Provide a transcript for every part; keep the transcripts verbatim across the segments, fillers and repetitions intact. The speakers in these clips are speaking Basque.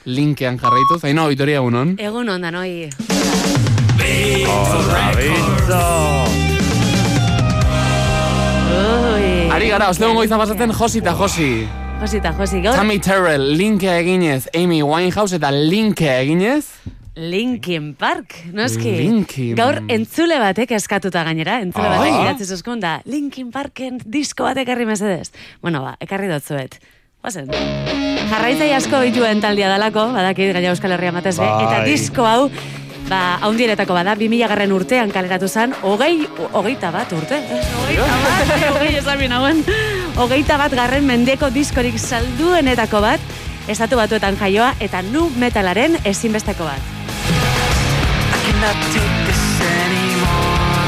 linkean jarraitu. Zaino, Vitoria, egunon. Egunon, da, noi. Hola, Vito. Ari gara, ostegun goiza pasatzen Josi eta Josi. Josi eta Josi, gaur. Tammy Terrell, linkea eginez, Amy Winehouse eta linkea eginez. Linkin Park, noski. Linkin. Gaur entzule batek eskatuta gainera, entzule Ah. batek idatzi zuzkun da, Linkin Parken disko bat ekarri mesedez. Bueno, ba, ekarri dotzuet. Guazen. Jarraitzai asko dituen taldia dalako, badakit gaina Euskal Herria matez be, eta disko hau, ba, haundieretako bada, bi mila garren urtean kaleratu zen, hogei, hogeita bat urte. Hogeita bat, hogei esamin hauen. Hogeita bat garren mendeko diskorik salduenetako bat, estatu batuetan jaioa, eta nu metalaren ezinbesteko bat. Cannot take this anymore.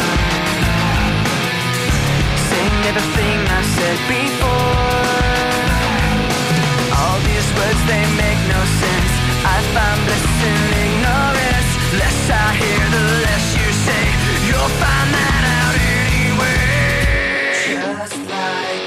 Saying everything I said before. All these words, they make no sense. I find bliss in ignorance. Less I hear, the less you say. You'll find that out anyway. Just like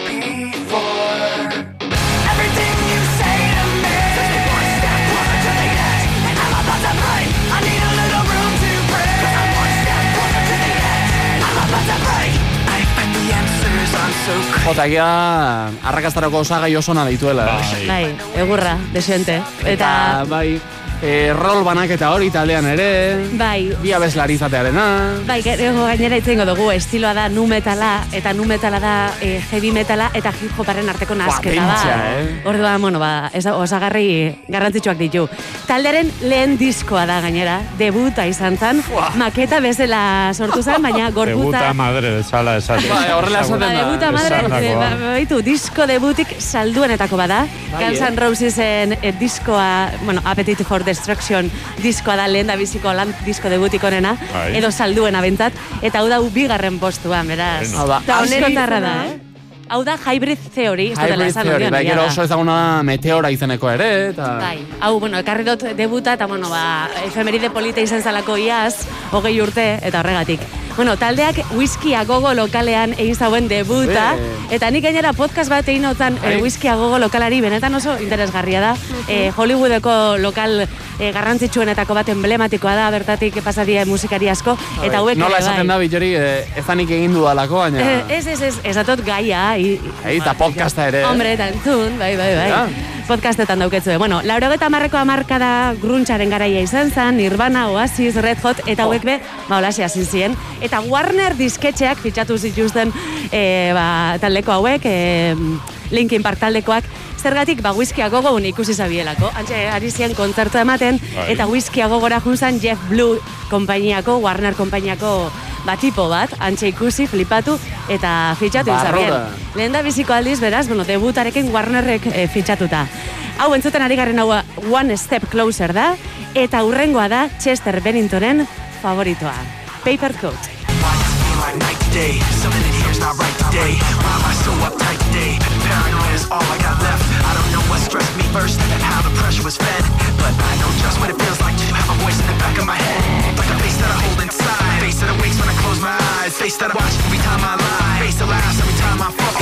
before. Everything you say to me. Just one step closer to the edge, and I'm about to break. I need a little room to break. Cause I'm one step closer to the edge. I'm about to break. I find the answers, I'm so crazy. Jotakia, arrakastarako osagai osona dituela. Bai, egurra, desente. Eta, Eta, bai, e, rol banaketa hori taldean ere. bai, Bi abeslari izatearena. bai, gero gainera itzengo dugu, estiloa da nu metala, eta nu metala da e, heavy metala, eta hip hoparen arteko nasketa da. pentsa, eh? Orduan, bueno, ba, ez, osagarri garrantzitsuak ditu. Taldearen lehen diskoa da gainera, debuta izan zen, maketa bezala sortu zen, baina gorputza... Debuta madre bezala esaten. Ba, horrela esaten Ba, da. debuta madre, Esandakoa. ba, baitu, disko debutik salduenetako bada. Bai, Guns eh? N' Rosesen eh, diskoa, bueno, Appetite for Destruction diskoa da lehen da biziko lan disko debutik onena, Bai. edo salduena bentzat, eta hau da bigarren postuan, beraz. Hau da, Eta asko- onertarra da, eh? Hau da Hybrid Theory, ez dutela Hybrid esan Theory, hori bai, handia gero da. oso ezaguna da Meteora izeneko ere, eta... Bai, hau, bueno, ekarri dut debuta, eta, bueno, ba, efemeride polita izan zalako iaz, hogei urte, eta horregatik. Bueno, taldeak whisky a gogo lokalean egin zauen debuta, Be. eta nik gainera podcast bat egin notan Bai. e, whisky a gogo lokalari, benetan oso interesgarria da. E, Hollywoodeko lokal e, garrantzitsuenetako bat emblematikoa da, bertatik pasadia musikari asko, eta hauek Nola ere, esaten da, Bitori, eh, ezanik egin dudalako, baina... Eh, Ez, ez, ez, ez datot gaia. i- Ei, eta podcasta ere. Hombre, eta entzun, bai, bai, bai. Ja. Podcastetan dauketzue. Bueno, laurogeta hamarreko hamarkada gruntsaren garaia izan zen, Nirvana, Oasis, Red Hot, eta hauek be, ba, holaxe hasi ziren. Eta Warner disketxeak fitxatu zituzten e, ba, taldeko hauek, e, Linkin Park taldekoak, zergatik, ba, whisky a gogo ikusi zabielako. Antxe, ari ziren kontzertu ematen, Bai. eta whisky a gogora junzan Jeff Blue konpainiako, Warner konpainiako ba, tipo bat, antxe ikusi, flipatu, eta fitxatu izabien. Barrura. Lehen da biziko aldiz, beraz, bueno, debutarekin Warnerrek e, fitxatuta. Hau, entzuten ari garen hau One Step Closer da, eta hurrengoa da Chester Benningtonen favoritoa. Papercoat. Like night to day, something in here's not right today. Why am I so uptight today? Paranoia is all I got left. I don't know what stressed me first and how the pressure was fed, but I know just what it feels like to have a voice in the back of my head, like a face that I hold inside, face that awakes when I close my eyes, face that I watch every time I lie, face that laughs every time I fall.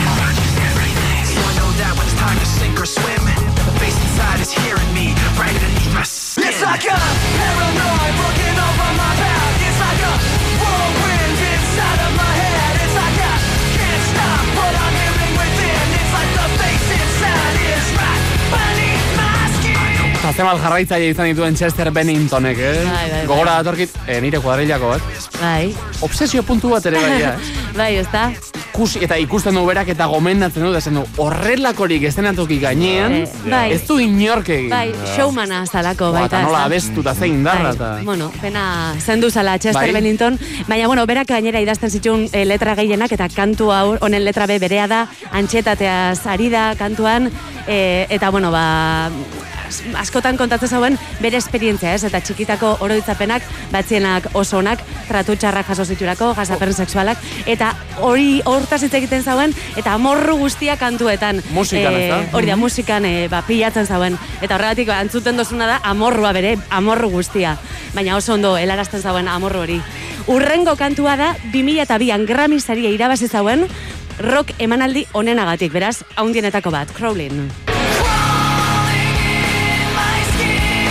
So I know that when it's time to sink or swim, the face inside is hearing me right underneath my skin. It's like a paranoid looking over my back. It's like a whirlwind inside of my head. It's like I can't stop what I'm hearing within. It's like the face inside is right beneath my skin. Eta zemal jarraitzaile izan dituen Chester Benningtonek, eh? Bai, bai, bai. Gogora datorkit, eh, nire kuadrillako bat. Bai. Obsesio puntu bat ere bai, eh? Bai, ez da? Ikusi, eta ikusten du berak eta gomendatzen du, dezen du, horrelakorik estenatoki gainean, Eh, bai. ez du inork egin. Bai, showmana zalako Ba, baita. eta nola ezta? abestu eta zein darra, eta... Bai, bueno, pena zendu zala Chester Bai. Bennington, baina, bueno, berak gainera idazten zituen e, letra gehienak, eta kantu hau, honen letra be berea da, antxetateaz ari da kantuan, e, eta, bueno, ba, askotan kontatzen zauen bere esperientzia, ez? Eta txikitako oroitzapenak, batzienak oso onak, tratu txarrak jaso zitulako, gazapen sexualak, eta hori hortaz hitz egiten zauen, eta amorru guztia kantuetan. Musikan, Eh, ez da? Hori da, musikan e, ba, pilatzen zauen. Eta horregatik, ba, entzuten dozuna da, amorrua bere, amorru guztia. Baina oso ondo, helarazten zauen amorru hori. Urrengo kantua da, bi mila bian Grammy saria irabazi zauen, rock emanaldi onenagatik, beraz, haundienetako bat, Crawling. Crawling in my skin.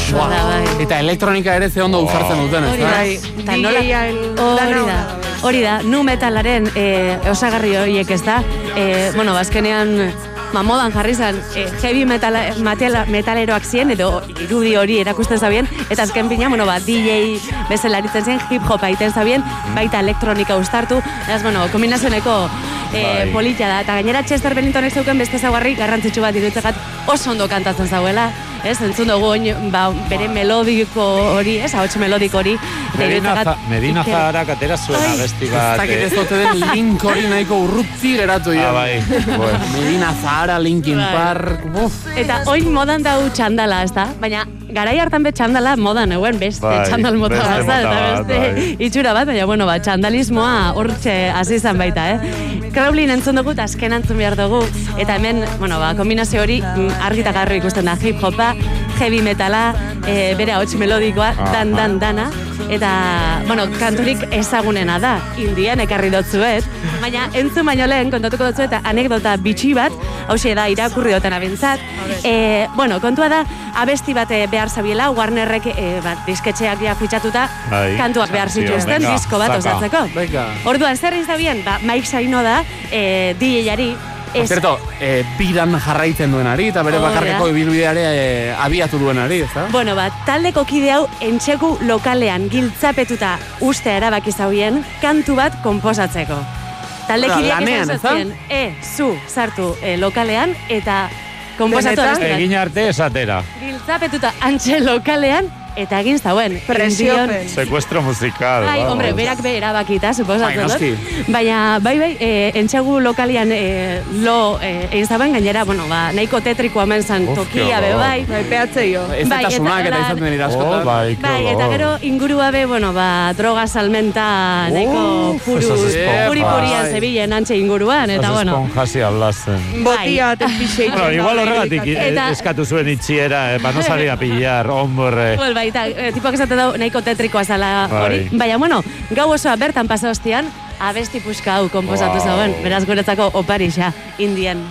oso da, bai. Eta elektronika ere ze ondo uzartzen duten, ez Hori da? da. Eta nola, hori da. Hori da, nu metalaren e, osagarri horiek ez da. E, bueno, bazkenean, ma modan jarri zen, e, heavy metal, metal, metaleroak ziren, edo irudi hori erakusten zabien, eta azken pina, bueno, ba, D J bezala aritzen ziren, hip-hopa egiten zabien, baita elektronika uztartu, ez, bueno, kombinazioneko e, bai. politia da, eta gainera Chester Benningtonek zeuken beste zaugarri garrantzitsu bat iruditzegat oso ondo kantatzen zauela, ez, entzun dugu oin, ba, bere melodiko hori, ez, ahots melodiko hori, Medina, za, Medina Zaharak atera zuen abesti bat. Ez dakit ez dute den link hori nahiko urruti geratu. Ah, bai. Bueno. Medina Zahara, Linkin Bai. Park, buf. Eta oin modan dau txandala, ez da? Baina garai hartan be txandala modan euen beste Bai, txandal mota beste bat, mota eta bat, beste bai. itxura bat, baina bueno, ba, txandalismoa hortxe hasi izan baita, eh? Crowley entzun dugu, eta azken entzun behar dugu, eta hemen, bueno, ba, kombinazio hori mm, argi eta garbi ikusten da, hip-hopa, heavy metala, e, bere ahots melodikoa, dan, dan, dana, eta, bueno, kanturik ezagunena da, Indian ekarri dotzuet, baina entzun baino lehen kontatuko dotzuet, anekdota bitxi bat, hauxe da, irakurri doten abentzat, e, bueno, kontua da, abesti bat eh, behar zabiela, Warnerrek e, bat, disketxeak ja fitxatuta, Bai. kantuak behar Tio, zituzten, venga, disko bat saka. osatzeko. Venga. Orduan, zer izabien? Ba, Mike Saino da, e, D J-ari, Por cierto, eh, biran jarraitzen duenari, eta bere Hori da. bakarreko ibilbideare eh, abiatu duenari, ez da? Bueno, ba, taldeko kide hau entxeku lokalean giltzapetuta ustea erabaki zauen kantu bat konposatzeko. Talde Hora, kideak lanean, esan ez da? zazien, e, zu, sartu e, lokalean, eta konposatu Benetan? abesti bat. Egin arte esatera. Giltzapetuta antxe lokalean, eta egin zauen. Presiopen. Indion- Secuestro musical. Bai, vamos. hombre, berak be erabakita, suposatzen Bai, dut. noski. Baina, bai, bai, e, entxegu lokalian e, lo e, egin zaben, gainera, bueno, ba, nahiko tetrikoa hemen zan Uf, tokia ke be, horror. bai. Bai, peatzeio. Ez Bai, eta sunak eta eta lan- izaten dira Oh, askotan. bai, ke Bai, eta horror. gero ingurua be, bueno, ba, droga salmenta nahiko Uf, puru, esas esponjas. puri-purian Bai. zebilen antxe inguruan, eta Las bueno. esponjas y hablasen. Botia eta pixeik. Bueno, igual horregatik eh, Eta- eskatu zuen itxiera, eh, pa no salir a pillar, hombre. Well, bai, eta e, tipoak esaten dau nahiko tetrikoa zala Bai. hori. Baina, bueno, gau osoa bertan pasa ostian, abesti puska hau konposatu Wow. zauen, beraz guretzako oparixa, Indian.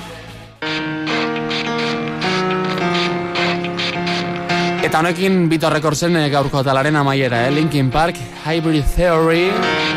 Eta honekin Vitor Recordsen eh, gaurko talaren amaiera, eh? Linkin Park, Hybrid Theory,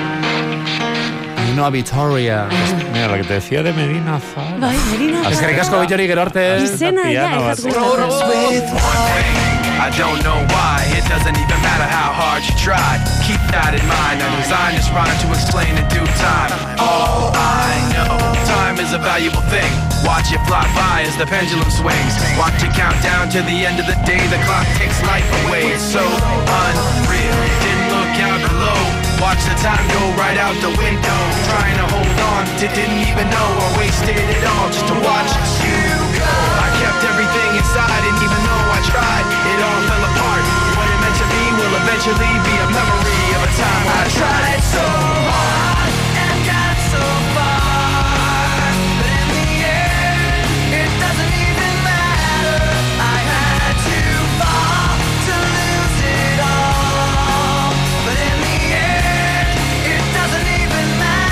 Ainhoa Vitoria. Mira, lo que te decía de Medina Zahara. Bai, Merina. Eskerrik asko Vitori gero arte. Izena, ja, Piano ez bat. gustatzen. I don't know why, it doesn't even matter how hard you try. Keep that in mind, I designed this rhyme to explain in due time. All I know, time is a valuable thing. Watch it fly by as the pendulum swings. Watch it count down to the end of the day. The clock takes life away, it's so unreal. Didn't look out below, watch the time go right out the window. Trying to hold on to didn't even know I wasted it all just to watch you go. I kept everything inside and even though I tried, it all fell apart. What it meant to be will eventually be a memory of a time when I tried so hard and got so far. But in the end, it doesn't even matter. I had to fall to lose it all. But in the end, it doesn't even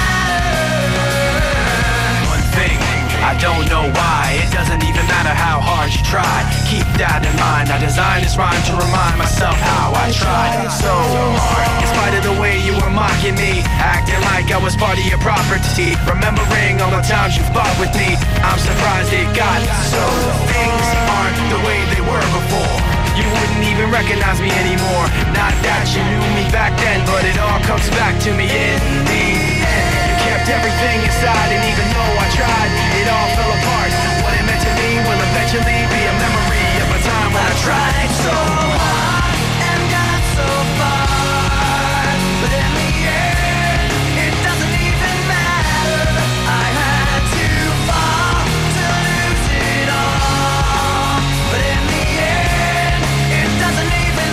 matter. One thing, I don't know why. It doesn't even matter how hard you try. Keep that in mind. I designed this rhyme to remind myself how I tried so hard. In spite of the way you were mocking me, acting like I was part of your property, remembering all the times you fought with me, I'm surprised it got so. Things aren't the way they were before. You wouldn't even recognize me anymore. Not that you knew me back then, but it all comes back to me in the end. You kept everything inside, and even though I tried, it all fell apart. What it meant to me will eventually be a memory of a time when I tried so hard and got so far. But in the end, it doesn't even matter. I had to fall to lose it all. But in the end, it doesn't even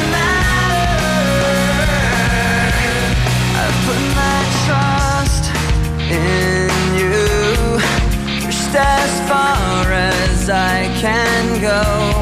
matter. I put my trust in you, pushed as far as I can go.